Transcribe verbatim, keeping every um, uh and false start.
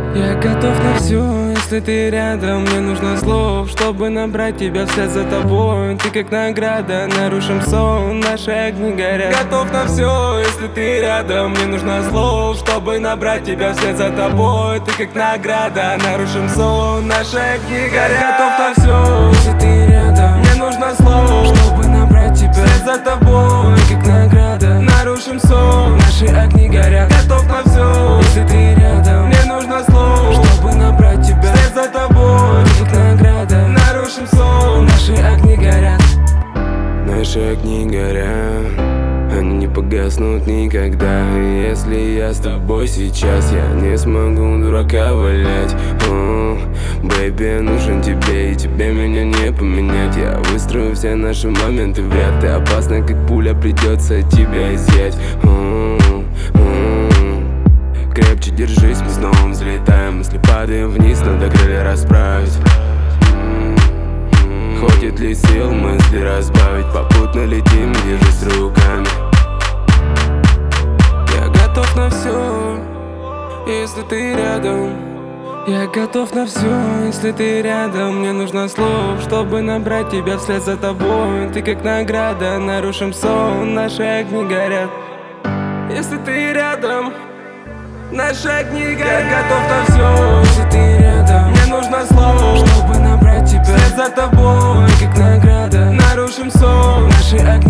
Я готов на все, если ты рядом. Мне нужно слов, чтобы набрать тебя вслед за тобой. Ты как награда, нарушим сон, наши огни горят. Готов на все, если ты рядом. Мне нужно слов, чтобы набрать тебя вслед за тобой. Ты как награда, нарушим сон, наши огни горят. Готов на все, если ты рядом. Мне нужно слов, чтобы набрать тебя вслед за тобой. Ты как награда, нарушим сон, наши огни горят. Готов на все, если ты рядом. Мне нужно слов, чтобы набрать тебя вслед за тобой. Ты как награда, нарушим сон, наши огни горят. Наши огни горят, они не погаснут никогда. И если я с тобой сейчас, я не смогу дурака валять. Бэйби, нужен тебе, и тебе меня не поменять. Я выстрою все наши моменты в ряд. Ты опасна, как пуля, придется тебя изъять. Крепче держись, мы снова взлетаем. Если падаем вниз, надо крылья расправить. Хватит ли сил мысли разбавить? Попутно летим, держись руками. Я готов на все, если ты рядом. Я готов на все, если ты рядом. Мне нужно слов, чтобы набрать тебя вслед за тобой. Ты как награда, нарушим сон, наши огни горят. Если ты рядом, наши огни горят. Я готов на все, если ты рядом. Мне нужно слов, чтобы набрать тебя вслед за тобой. Ты как награда, нарушим сон, наши огни